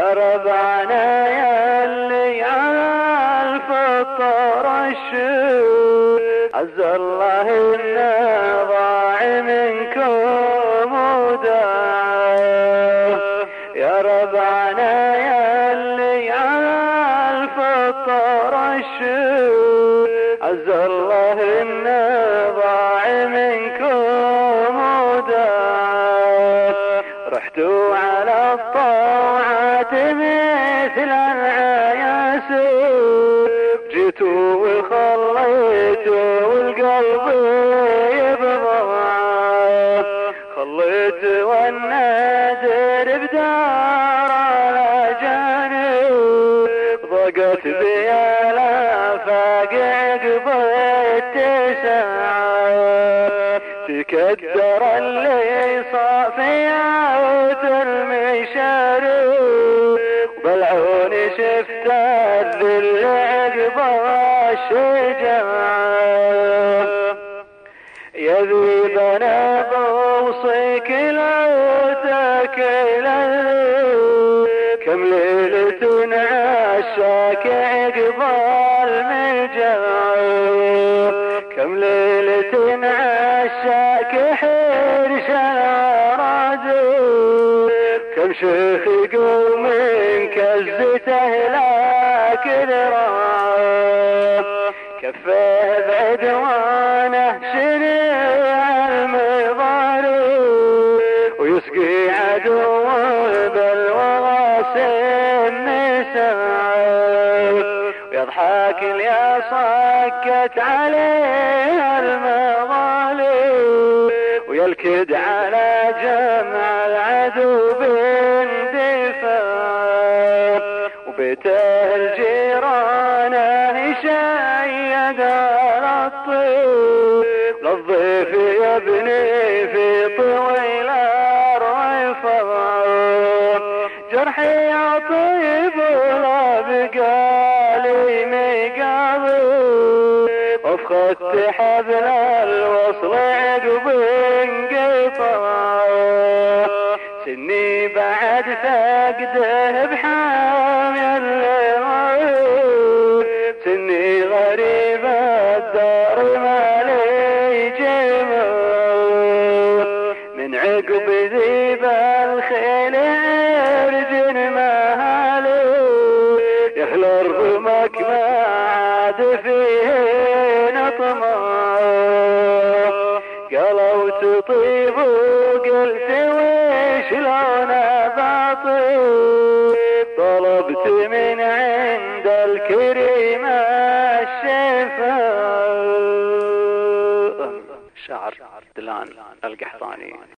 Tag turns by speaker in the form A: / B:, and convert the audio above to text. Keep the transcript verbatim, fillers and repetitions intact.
A: يا ربعنا يا اللي على الفطر الشوق، عز الله إنا ضاع منكم وداع. يا ربعنا يا اللي على الفطر الشوق، عز الله إنا ضاع منكم وداع. رحتوا على الطاعات مثل العياسر، جيتوا وخليتوا والقلب يبضع، خليتوا النادر بدار الاجانب، ضاقت بي الافاق عقب التسعه، تكدر اللي صافيات المشارب، بالعون شفت الذل عقب الشجاعة. يا ذيب انا بوصيك لا تكلل، كم ليلة عشاك عقب المرجع، كم ليلة عشاك حرش الأراضي، كم شيخ يقوم كزته لكن راح، كفه بعدوانه شريع المضارب، ويسقي عدو بالوغى سن سعد، ويضحك اللي صكت عليه المظالم، ويلكد على جمع العدو باندفاع، وبيته الجيران يشيد الطيب، للضيف يبني في طويل الرفاع، جرحي يا طيب لا بقالي مقابل، وفخدت حبل الوصل عقب انقطاع، سني بعد فقده بحامي الليل، سني غريب الدار مالي جمال، من عقب ذيب الخيل ارجن مهالي، يهل رمك ما عاد فيه نطمع، قالوا تطيب وقلت ويش لون باطل، طلبت من عند الكريم الشفاء. شعر دلان القحطاني.